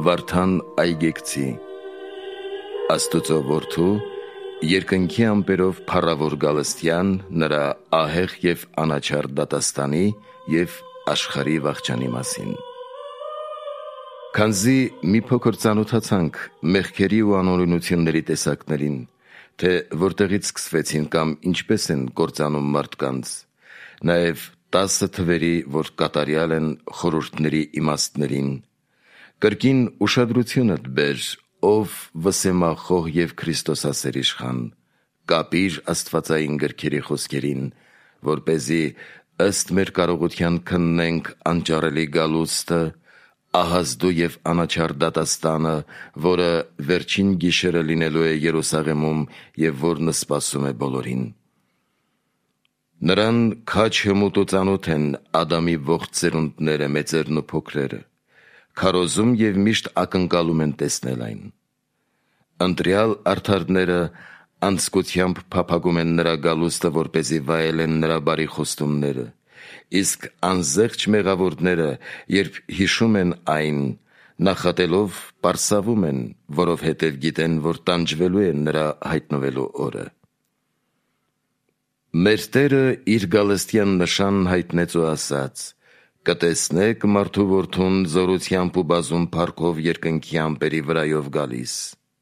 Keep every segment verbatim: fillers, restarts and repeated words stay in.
Վարդան Այգեկցի Աստուծո որդու երկնքի ամպերով փառավոր գալստյան նրա ահեղ և անաչառ դատաստանի և աշխարհի վախճանի մասին։ Քանզի մի փոքր ծանոթացանք մեղքերի ու անօրենությունների տեսակներին, թե որտեղից սկսվեցին կամ ինչպես են կործանում մարդկանց, նաև տասը թվերի, որ կատարյալ են խորհուրդների իմաստներին, կրկին ուշադրությունդ բեր, ով վսեմախոհ և Քրիստոսասեր իշխան, կապիր աստվածային գրքերի խոսքերին, որպեսզի ըստ մեր կարողության քննենք անճարելի գալուստը, ահազդու և անաչառ դատաստանը, որը վերջին գիշերը լինելու է Երուսաղեմում և որն սպասում է բոլորին։ Նրան քաջ հմուտ ու ծանոթ են Ադամի ողջ սերունդները, մեծերն ու փոքրերը, քարոզում և միշտ ակնկալում են տեսնել այն։ Ընտրյալ արդարները անձկությամբ փափագում են նրա գալուստը, որպեսզի վայելեն նրա բարի խոստումները, իսկ անզեղչ մեղավորները, երբ հիշում են այն, նախատելով պարսավում են, որովհետև գիտեն, որ տանջվելու է նրա հայտնվելու օրը։ Մեր Տերը իր գալստյան նշանն հայտնեց ու ասաց. «Կտեսնեք մարդու որդուն զորությամբ ու բազում փառքով երկնքի ամպերի վրայով գալիս»։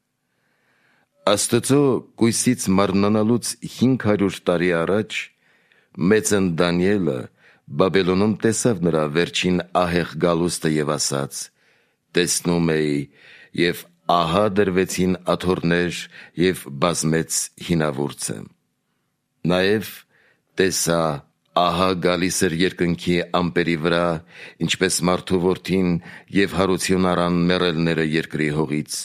Աստծո կույսից մարմնանալուց հինգ հարյուր տարի առաջ մեծն Դանիելը Բաբելոնում տեսավ նրա վերջին ահեղ գալուստը և ասաց. «Տեսնում էի, և ահա դրվեցին աթոռներ և բազմեց հինավուրցը»։ Նաև տեսա, ահա գալիս էր երկնքի ամպերի վրա, ինչպես մարդու որդին, և հարություն առան մեռելները երկրի հողից։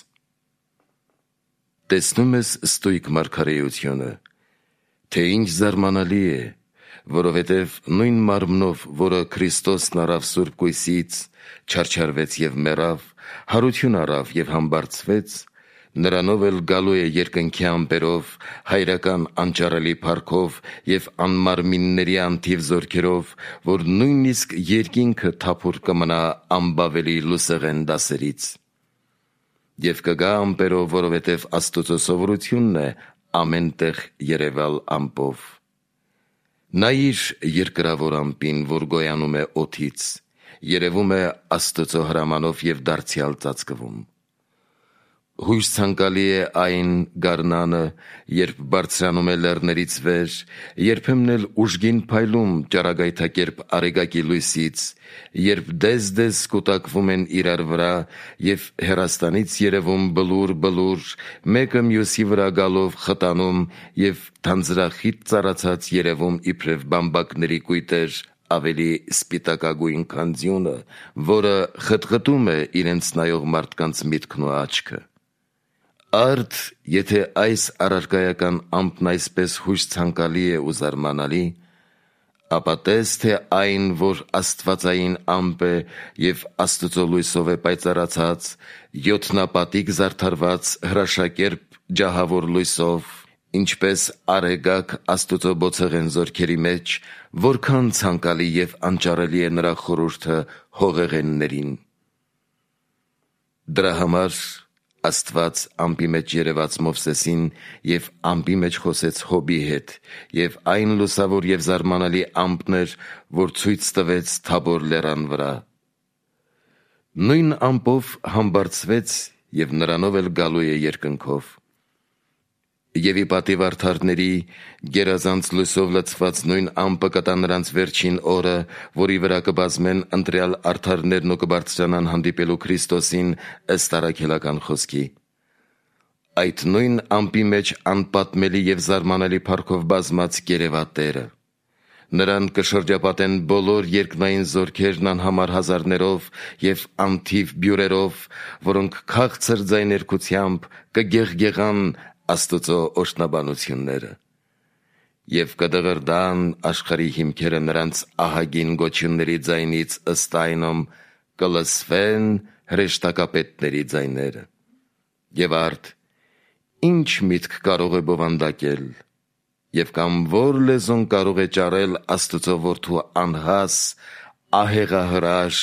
Տեսնում ես ստույգ մարգարեությունը, թե ինչ զարմանալի է, որովհետև նույն մարմնով, որը Քրիստոսն առավ սուրբ կույսից, չարչարվեց և մեռավ, հարություն առավ և համբարձվեց, նրանով էլ գալու է երկնքի ամպերով, հայրական անճարելի փառքով և անմարմինների անթիվ զորքերով, որ նույնիսկ երկինքը թափուր կմնա անբավելի լուսեղեն դասերից։ Եվ կգա ամպերով, որովհետև Աստուծո սովորությունն է ամեն տեղ երևալ ամպով։ Նայիր երկրավոր ամպին, որ գոյանում է օդից, երևում է Աստծո հրամանով և դարձյալ ծածկվում։ Հույս ցանկալի է այն գարնանը, երբ բարձրանում է լեռներից վեր, երբեմն էլ ուժգին փայլում ճառագայթակերպ արեգակի լույսից, երբ դեզ-դեզ կուտակվում են իրար վրա և հեռաստանից երևում բլուր-բլուր, մեկը մյուսի վրա գալով խտանում և թանձրախիտ ծառացած երևում իբրև բամբակների կույտեր, ավելի սպիտակագույն, քան ձյունը, որը խտղտում է իրենց նայող մարդկանց միտքն ու աչքը։ Արդ եթե այս առարկայական ամպն այսպես հույս ցանկալի է ու զարմանալի, ապա տես, թե այն, որ աստվածային ամպ է և Աստծո լույսով է պայծառացած, յոթնապատիկ զարդարված հրաշակերպ ջահավոր լույսով, ինչպես արեգակ Աստուծո բոցեղեն զորքերի մեջ, որքան ցանկալի և անճարելի է նրա խորհուրդը հողեղեններին։ Դրա համար Աստված ամպի մեջ երևաց Մովսեսին և ամպի մեջ խոսեց Հոբի հետ, և այն լուսավոր և զարմանալի ամպն էր, որ ցույց տվեց Թաբոր լեռան վրա։ Նույն ամպով համբարձվեց և նրանով էլ գալու է երկնքով։ Եվ ի պատիվ արդարների, գերազանց լույսով լցված նույն ամպը կտա նրանց վերջին օրը, որի վրա կբազմեն ընտրյալ արդարներն ու կբարձրանան հանդիպելու Քրիստոսին ըստ առաքելական խոսքի։ Այդ նույն ամպի մեջ անպատմելի և զարմանալի փառքով բազմած կերևա Տերը։ Նրան կշրջապատեն բոլոր երկնային զորքերն անհամար հազարներով և անթիվ բյուրերով, որոնք քաղցր ձայներգությամբ կգեղգեղան Աստծո օրհնաբանությունները։ Եվ կդղրդան աշխարհի հիմքերը նրանց ահագին գոչյունների ձայնից ըստ այնմ, կլսվեն հրեշտակապետների ձայները։ Եվ արդ, ի՞նչ միտք կարող է բովանդակել, և կամ ո՞ր լեզուն կարող է ճարել Աստծո որդու անհաս, ահեղահրաշ,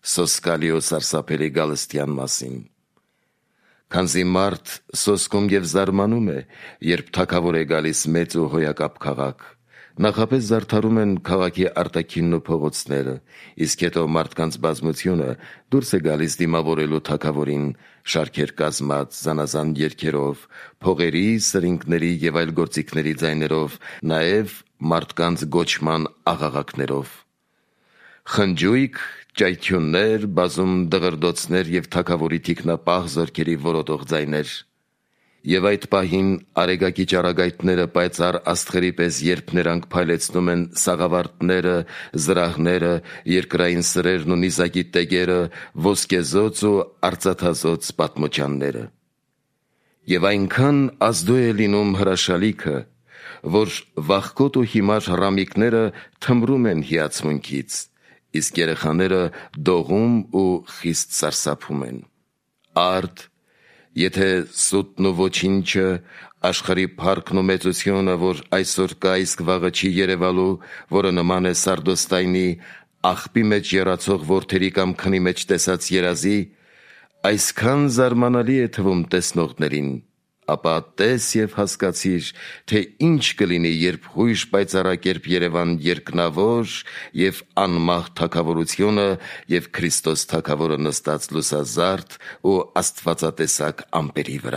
սոսկալի ու սարսափելի գալստյան մասին։ Քանզի մարդ սոսկում և զարմանում է, երբ թագավոր է գալիս մեծ ու հոյակապ քաղաք, նախապես զարդարում են քաղաքի արտաքինն ու փողոցները, իսկ հետո մարդկանց բազմությունը դուրս է գալիս դիմավորելու թագավորին շարքեր կազմած, զանազան երգերով, փողերի, սրինգների և այլ գործիքների ձայներով, նաև մարդկանց գոչման աղաղակներով։ Խնջույք, ճայթյուններ, բազում դղրդոցներ և թագավորի թիկնապահ զորքերի որոտող ձայներ։ Եվ այդ պահին արեգակի ճառագայթները պայծառ աստղերի պես երբ նրանք փայլեցնում են սաղավարտները, զրահները, երկրային սրերն ու նիզակի տեգերը, ոսկեզոծ ու արծաթազոծ պատմուճանները։ Եվ այնքան ազդու է լինում հրաշալիքը, որ վախկոտ ու հիմար հռամիկները թմրում են հիացմունքից, իսկ երեխաները դողում ու խիստ սարսափում են։ Արդ, եթե սուտն ու ոչինչը, աշխարհի փառքն ու մեծությունը, որ այսօր կա, իսկ վաղը չի երևալու, որը նման է սարդոստայնի, աղբի մեջ եռացող որդերի կամ քնի մեջ տեսած երազի, այսքան զարմանալի է թվում տեսնողներին, ապա տես և հասկացիր, թե ինչ կլինի, երբ հույժ պայծառակերպ երևան երկնավոր և անմահ թագավորությունը և Քրիստոս թագավորը նստած լուսազարդ ու աստվածատեսակ ամպերի վրա։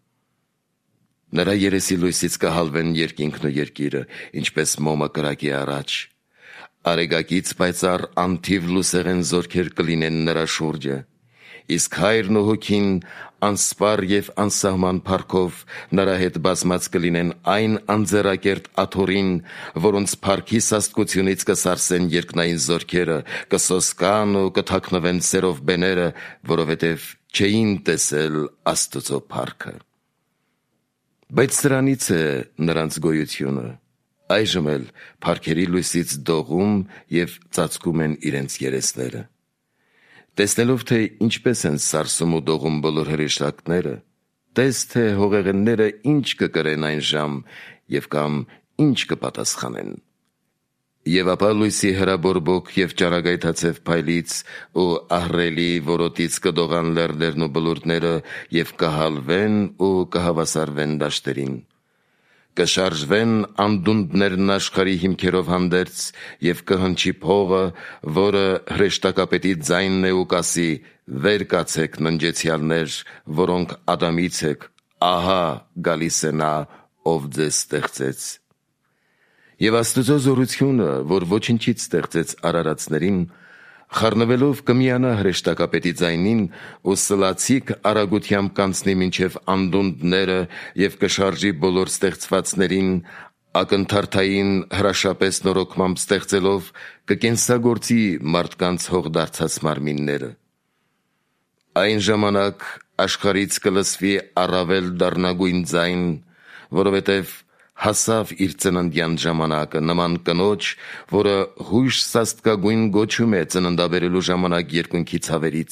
Նրա երեսի լույսից կհալվեն երկինքն ու երկիրը, ինչպես մոմը կրակի առաջ։ Արեգակից պայծառ անթիվ լուսեղեն զորքեր կլինեն նրա շուրջը, իսկ Հայրն ու Հոգին անսպառ և անսահման փառքով նրա հետ բազմած կլինեն այն անձեռակերտ աթոռին, որոնց փառքի սաստկությունից կսարսեն երկնային զորքերը, կսոսկան ու կթաքնվեն սերով բեները, որովհետև չէին տեսել Աստծո փառքը։ Բայց սրանից է նրանց գոյությունը, այժմ էլ փառքերի լույսից դողում և ծածկում են իրենց երեսները։ Տեսնելով, թե ինչպես են սարսում ու դողում բոլոր հրեշտակները, տես, թե հողեղենները ինչ կկրեն այն ժամ և կամ ինչ կպատասխանեն։ Եվ ապա լույսի հրաբորբոք և ճառագայթաձև փայլից ու ահռելի որոտից կդողան լեռներն ու բլուրները և կհալվեն ու կհավասարվեն դաշտերին։ Կշարժվեն անդունդներն աշխարհի հիմքերով հանդերձ և կհնչի փողը, որը հրեշտակապետի ձայնն է ու կասի. «Վեր կացեք, ննջեցյալներ, որոնք Ադամից եք, ահա գալիս է նա, ով ձեզ ստեղծեց»։ Եվ Աստծո զորությունը, որ ոչնչից ստեղծեց արարածներին, խառնվելով կմիանա հրեշտակապետի ձայնին ու սլացիկ արագությամբ կանցնի մինչև անդունդները և կշարժի բոլոր ստեղծվածներին, ակնթարթային հրաշապես նորոգմամբ ստեղծելով, կկենսագործի մարդկանց հողդարձած մարմինները։ Այն ժամանակ աշխարհից կլսվի առավել դառնագույն ձայն, որովհետև հասավ իր ծննդյան ժամանակը, նման կնոջ, որը հույժ սաստկագույն գոչում է ծննդաբերելու ժամանակ երկնքի ցավերից։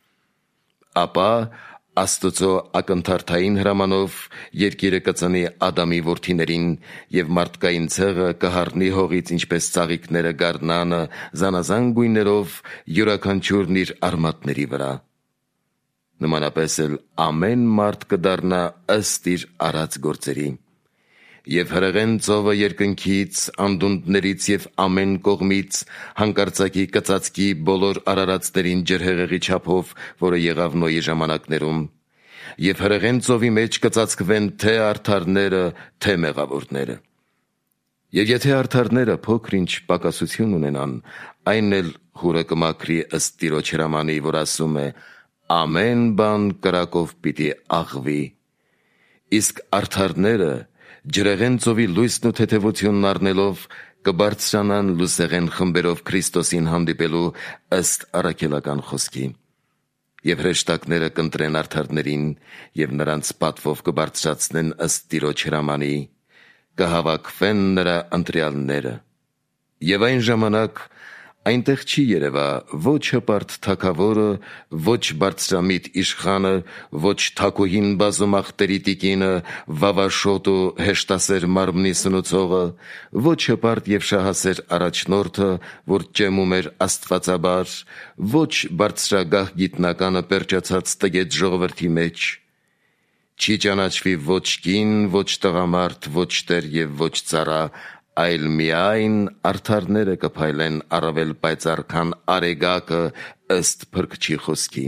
Ապա Աստծո ակնթարթային հրամանով երկիրը կծնի Ադամի որդիներին, և մարդկային ցեղը կհառնի հողից, ինչպես ծաղիկները գարնանը, զանազան գույներով, յուրաքանչյուրն իր արմատների վրա։ Նմանապես էլ ամեն մարդ կդառնա ըստ իր արած գործերի։ Եվ հրեղեն ծովը երկնքից, անդունդներից և ամեն կողմից հանկարծակի կծածկի բոլոր արարածներին ջրհեղեղի չափով, որը եղավ Նոյի ժամանակներում, և հրեղեն ծովի մեջ կծածկվեն թե արդարները, թե մեղավորները։ Եվ եթե արդարները փոքր-ինչ պակասություն ունենան, այն էլ հուրը կմաքրի ըստ Տիրոջ հրամանի, որ ասում է. «Ամեն բան կրակով պիտի աղվի»։ Իսկ արդարները, ջրեղեն ծովի լույսն ու թեթևությունն առնելով, կբարձրանան լուսեղեն խմբերով Քրիստոսին հանդիպելու ըստ առաքելական խոսքի։ Եվ հրեշտակները կընտրեն արդարներին և նրանց պատվով կբարձրացնեն ըստ Տիրոջ հրամանի, կհավաքվեն նրա ընտրյալները։ Եվ այն ժամանակ Այնտեղ չի երևա ոչ հպարտ թագավորը, ոչ բարձրամիտ իշխանը, ոչ թագուհին բազումախտերի տիկինը, վավաշոտ ու հեշտասեր մարմնի սնուցողը, ոչ հպարտ և շահասեր առաջնորդը, որ ճեմում էր աստվածաբար, ոչ բարձրագահ գիտնականը պերճացած տգետ ժողովրդի մեջ։ Չի ճանաչվի ոչ կին, ոչ տղամարդ, ոչ տեր և ոչ ծառա, այլ միայն արդարները կփայլեն առավել պայծառ, քան արեգակը ըստ Փրկչի խոսքի։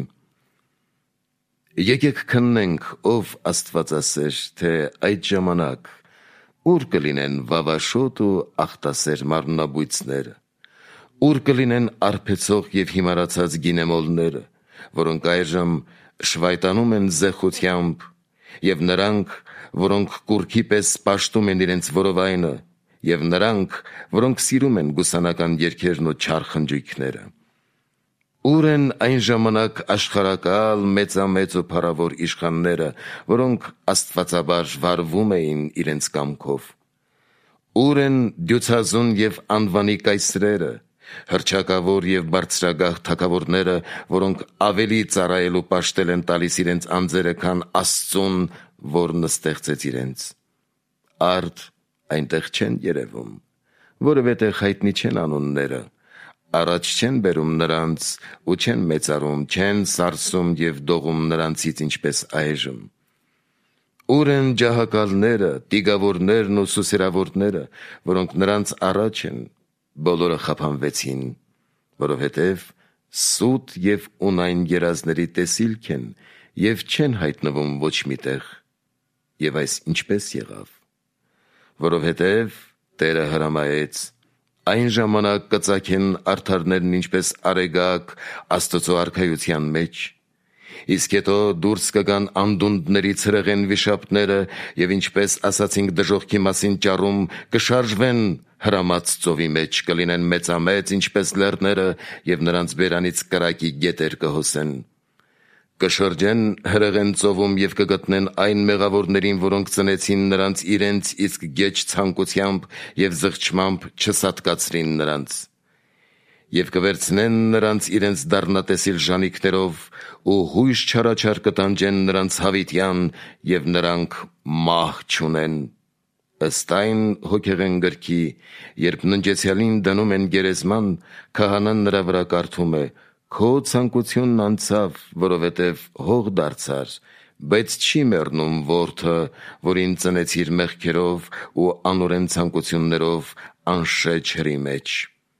Եկեք քննենք, ով աստվածասեր, թե այդ ժամանակ ուր կլինեն վավաշոտ ու ախտասեր մարմնաբույծները, ուր կլինեն արբեցող և հիմարացած գինեմոլները, որոնք այժմ շվայտանում են զեխությամբ, և նրանք, որոնք կուռքի պես պաշտում են իրենց որովայնը, և նրանք, որոնք սիրում են գուսանական երգերն ու չար խնջույքները։ Ուր են այն ժամանակ աշխարհակալ, մեծամեծ ու փառավոր իշխանները, որոնք աստվածաբար վարվում էին իրենց կամքով։ Ուր են դյուցազուն և անվանի կայսրերը, հռչակավոր և բարձրագահ թագավորները, որոնք ավելի ծառայել ու պաշտել են տալիս իրենց անձերը, քան Աստծուն, որն ստեղծեց իրենց։ Արդ այնտեղ չեն երևում, որովհետև հայտնի չեն անունները, առաջ չեն բերում նրանց ու չեն մեծարում, չեն սարսում և դողում նրանցից, ինչպես այժմ։ Ուր են ջահակալները, տիգավորներն ու սուսերավորները, որոնք նրանց առաջ են, բոլորը խափանվեցին, որովհետև սուտ և ունայն երազների տեսիլք են և չեն հայտնվում ոչ մի տեղ։ Եվ այս ինչպես եղավ։ Որովհետև Տերը հրամայեց, այն ժամանակ կծագեն արդարներն ինչպես արեգակ Աստծու արքայության մեջ, իսկ հետո դուրս կգան անդունդների ցրեղեն վիշապները, և ինչպես ասացինք դժոխքի մասին ճառում, կշարժվեն հրամած ծովի մեջ, կլինեն մեծամեծ, ինչպես լեռները, և նրանց բերանից կրակի գետեր կհոսեն։ Կշրջեն հրեղեն ծովում և կգտնեն այն մեղավորներին, որոնք ծնեցին նրանց իրենց իսկ գեչ ցանկությամբ և զղջմամբ չսատկացրին նրանց։ Եվ կվերցնեն նրանց իրենց դառնատեսիլ ժանիքներով ու հույժ չարաչար կտանջեն նրանց հավիտյան, և նրանք մահ չունեն։ Ըստ այն հոգեղեն գրքի, երբ ննջեցյալին դնում են գերեզման, քահանան նրա վրա կարդում է. «Քո ցանկությունն անցավ, որովհետև հող դարձար, բայց չի մեռնում որդը, որին ծնեցիր մեղքերով ու անօրեն ցանկություններով անշեջ հրի մեջ»։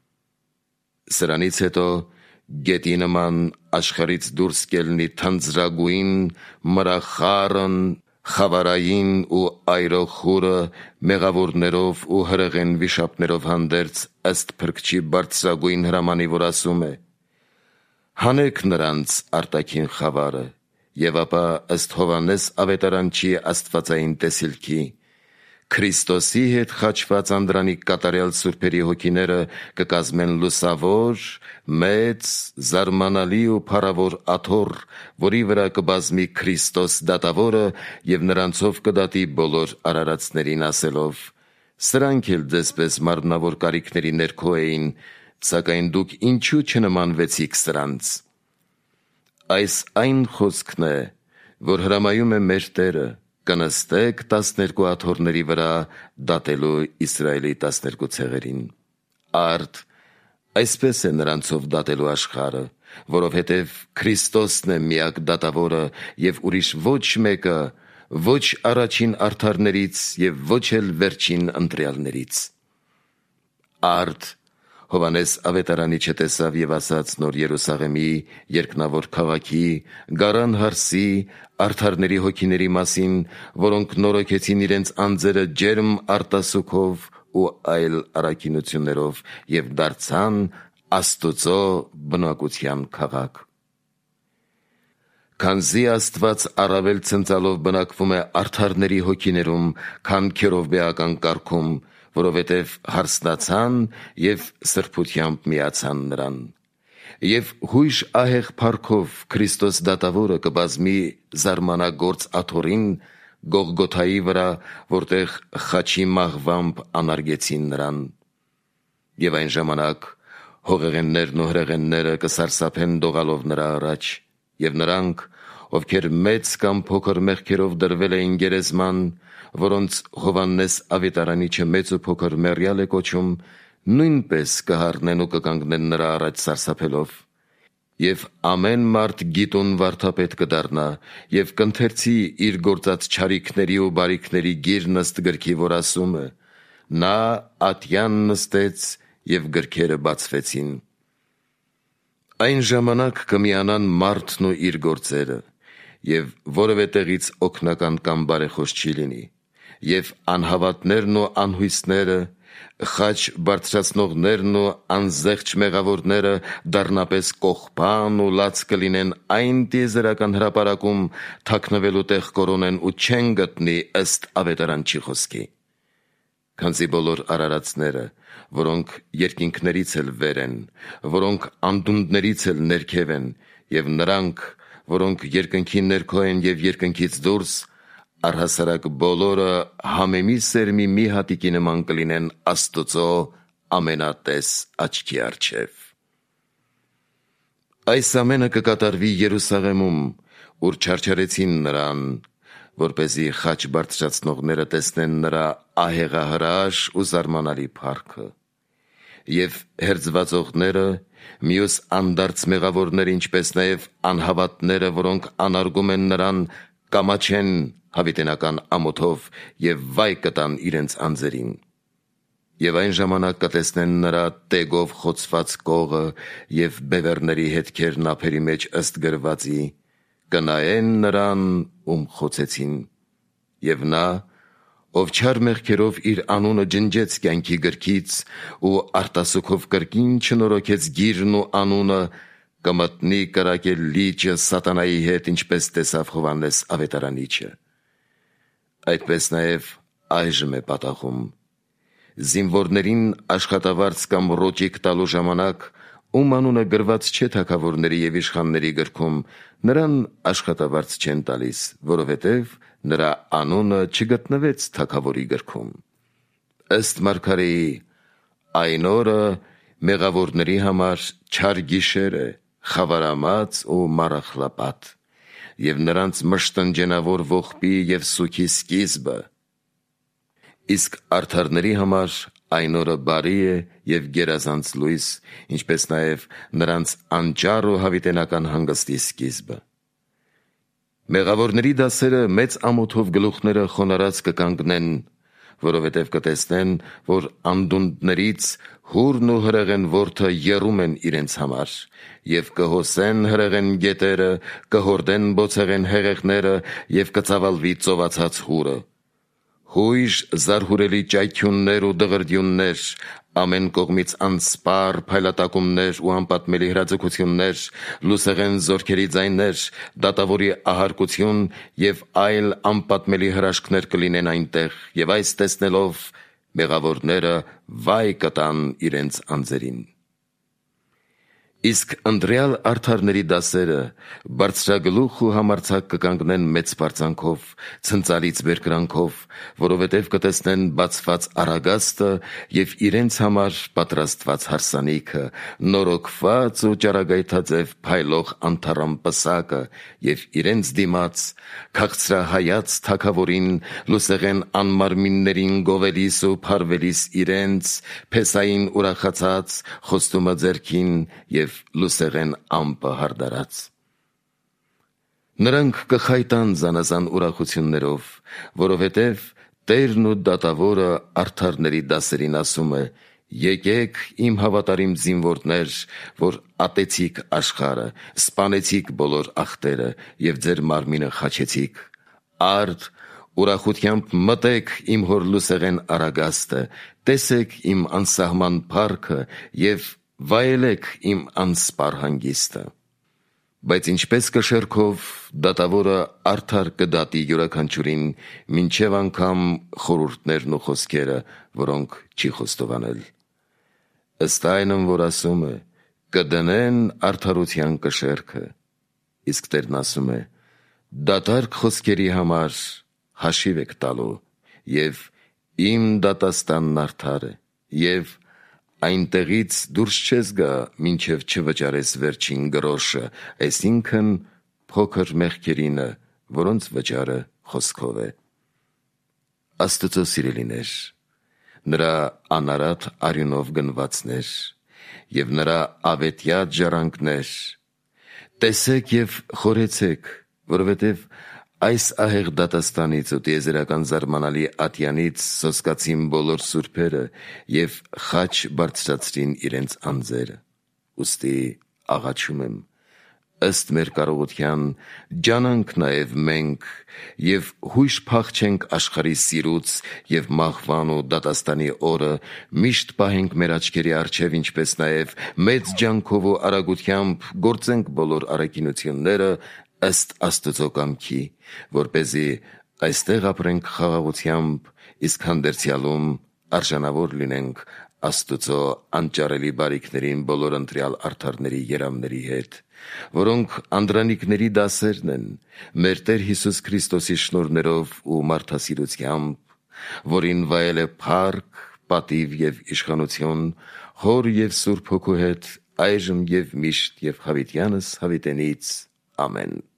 Սրանից հետո գետի նման աշխարհից դուրս կելնի թանձրագույն, մրախառն, խավարային ու այրող խուրը մեղավորներով ու հրեղեն վիշապներով հանդերձ, ըստ Փրկչի բարձրագույն հրամանի, որ ասում է. «Հանեք նրանց արտաքին խավարը», և ապա ըստ Հովհաննես ավետարանչի աստվածային տեսիլքի, Քրիստոսի հետ խաչված անդրանիկ կատարյալ սուրբերի հոգիները կկազմեն լուսավոր, մեծ, զարմանալի ու փառավոր աթոռ, որի վրա կբազմի Քրիստոս դատավորը և նրանցով կդատի բոլոր արարածներին, ասելով. «Սրանք էլ ձեզպես մարմնավոր կարիքների ներքո էին, սակայն դուք ինչու չնմանվեցիք սրանց»։ Այս այն խոսքն է, որ հրամայում է մեր Տերը. կնստեք տասներկու աթոռների վրա դատելու Իսրայելի տասներկու ցեղերին։ Արդ այսպես է նրանցով դատելու աշխարհը, որովհետև Քրիստոսն է միակ դատավորը, և ուրիշ ոչ մեկը, ոչ առաջին արդարներից և ոչ էլ վերջին ընտրյալներից։ Արդ Հովհաննես ավետարանի չտեսավ և ասաց Նոր Երուսաղեմի, երկնավոր քաղաքի, գարան հարսի, արդարների հոգիների մասին, որոնք նորոգեցին իրենց անձերը ջերմ արտասուքով ու այլ առաքինություններով և դարձան Աստուծո բնակության քաղաք։ Քանզի Աստված առավել ցնծալով բնակվում է արդարների հոգիներում, քան քերովբեական կարգում, որովհետև հարսնացան և սրբությամբ միացան նրան։ Եվ հույժ ահեղ փառքով Քրիստոս դատավորը կբազմի զարմանագործ աթոռին Գողգոթայի վրա, որտեղ խաչի մահվամբ անարգեցին նրան։ Եվ այն ժամանակ հողեղեններն ու հրեղենները կսարսափեն դողալով նրա առաջ, և նրանք, ովքեր մեծ կամ փոքր մեղքերով դրվել էին գերեզման, որոնց Հովհաննես Ավետարանիչը մեծ ու փոքր մեռյալ է կոչում, նույնպես կհառնեն ու կկանգնեն նրա առաջ սարսափելով։ Եվ ամեն մարդ գիտուն վարդապետ կդառնա և կընթերցի իր գործած չարիքների ու բարիքների գիրն ըստ գրքի, որ ասում է. նա ատյան նստեց և գրքերը բացվեցին։ Այն ժամանակ կմիանան մարդն ու իր գործերը, և որևէ տեղից օգնական կամ բարեխոս չի լինի, և անհավատներն ու անհույսները, խաչ բարձրացնողներն ու անզեղչ մեղավորները դառնապես կողպան ու լաց կլինեն այն տիեզերական հրապարակում, թաքնվելու տեղ կորոնեն ու չեն գտնի ըստ ավետարանչի խոսքի։ Քանզի բոլոր արարածները, որոնք երկինքներից էլ վեր են, որոնք անդունդներից էլ ներքև են, և նրանք, որոնք երկնքի ներքո են և երկնքից դուրս, առհասարակ բոլորը համեմի սերմի մի հատիկի նման կլինեն Աստծո ամենատես աչքի առջև։ Այս ամենը կկատարվի Երուսաղեմում, ուր չարչարեցին նրան, որպեսզի խաչ բարձրացնողները տեսնեն նրա ահեղահրաշ ու զարմանալի փառքը, և հերձվածողները, մյուս անդարձ մեղավորները, ինչպես նաև անհավատները, որոնք անարգում են նրան, կամաչեն հավիտենական ամոթով և վայ կտան իրենց անձերին։ Եվ այն ժամանակ կտեսնեն նրա տեգով խոցված կողը և բևեռների հետքերն ափերի մեջ ըստ գրվածի, կնայեն նրան, ում խոցեցին, և նա, ով չար մեղքերով իր անունը ջնջեց կյանքի գրքից ու արտասուքով կրկին չնորոգեց գիրն ու անունը, կմտնի կրակել լիճը սատանայի հետ, ինչպես տեսավ Հովհաննես Ավետարանիչը։ Այդպես նաև այժմ է պատահում։ Զինվորներին աշխատավարձ կամ ռոճիկ տալու ժամանակ, ում անունը գրված չէ թագավորների և իշխանների գրքում, նրան աշխատավարձ չեն տալիս, որովհետև նրա անունը չգտնվեց թագավորի գրքում։ Ըստ մարգարեի, այն օրը մեղավորների համար չար գիշեր է, խավարամած ու մառախլապատ, և նրանց մշտնջենավոր ողբի և սուգի սկիզբը։ Իսկ արդարների համար այն օրը բարի է և գերազանց լույս, ինչպես նաև նրանց անճառ ու հավիտենական հանգստի սկիզբը։ Մեղավորների դասերը մեծ ամոթով գլուխները խոնարհած կկանգնեն, որովհետև կտեսնեն, որ անդունդներից հուրն ու հրեղեն որդը եռում են իրենց համար, և կհոսեն հրեղեն գետերը, կհորդեն բոցեղեն հեղեղները և կծավալվի ծովածած հուրը։ Հույժ զարհուրելի ճայթյուններ ու դղրդյուններ, ամեն կողմից անսպառ փայլատակումներ ու անպատմելի հրաձգություններ, լուսեղեն զորքերի ձայներ, դատավորի ահարկություն և այլ անպատմելի հրաշքներ կլինեն այնտեղ, և այս տեսնելով մեղավորները վայ կտան իրենց անձերին։ Իսկ ընտրյալ արդարների դասերը բարձրագլուխ ու համարձակ կկանգնեն մեծ պարծանքով, ցնծալից բերկրանքով, որովհետև կտեսնեն բացված առագաստը և իրենց համար պատրաստված հարսանիքը, նորոգված ու ճառագայթաձև փայլող անթառամ պսակը, և իրենց դիմաց քաղցրահայաց թագավորին, լուսեղեն անմարմիններին գովելիս ու փարվելիս իրենց, փեսային ուրախացած, խոստումը ձեռքին և լուսեղեն ամպը հարդարած։ Նրանք կխայտան զանազան ուրախություններով, որովհետև Տերն ու դատավորը արդարների դասերին ասում է. «Եկեք իմ հավատարիմ զինվորներ, որ ատեցիք աշխարհը, սպանեցիք բոլոր ախտերը և ձեր մարմինը խաչեցիք, արդ ուրախությամբ մտեք իմ հոր լուսեղեն առագաստը, տեսեք իմ անսահման փառքը և վայելեք իմ անսպառ հանգիստը»։ Բայց ինչպես կշեռքով դատավորը արդար կդատի յուրաքանչյուրին, մինչև անգամ խորհուրդներն ու խոսքերը, որոնք չի խոստովանել։ Ըստ այնմ, որ ասում է. «Կդնեն արդարության կշեռքը», իսկ Տերն ասում է. «Դատարկ խոսքերի համար հաշիվ եք տալու, և իմ դատաստանն արդար է, և այնտեղից դուրս չես գա, մինչև չվճարես վերջին գրոշը, այսինքն փոքր մեղքերինը, որոնց վճարը խոսքով է։ Աստծո սիրելիներ, նրա անարատ արյունով գնվածներ և նրա ավետյաց ժառանգներ, տեսեք և խորեցեք, որովհետև այս ահեղ դատաստանից ու տիեզերական զարմանալի ատյանից սոսկացին բոլոր սուրբերը և խաչ բարձրացրին իրենց անձերը։ Ուստի աղաչում եմ, ըստ մեր կարողության, ջանանք նաև մենք և հույժ փախչենք աշխարհի սիրուց և մահվան ու դատաստանի օրը միշտ պահենք մեր աչքերի առջև, ինչպես նաև մեծ ջանքով ու արագությամբ գործենք բոլոր առաքինությունները ըստ Աստծո կամքի, որպեսզի այստեղ ապրենք խաղաղությամբ, իսկ հանդերձյալում արժանավոր լինենք Աստծո անճարելի բարիքներին բոլոր ընտրյալ արդարների երամների հետ, որոնք անդրանիկների դասերն են մեր Տեր Հիսուս Քրիստոսի շնորհներով ու մարդասիրությամբ, որին վայել է փառք, պատիվ և իշխանություն Հոր և Սուրբ Հոգու հետ այժմ և միշտ և հավիտյանս հավիտենից։ Ամեն։